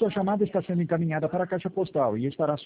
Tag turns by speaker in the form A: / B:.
A: Sua chamada está sendo encaminhada para a caixa postal e estará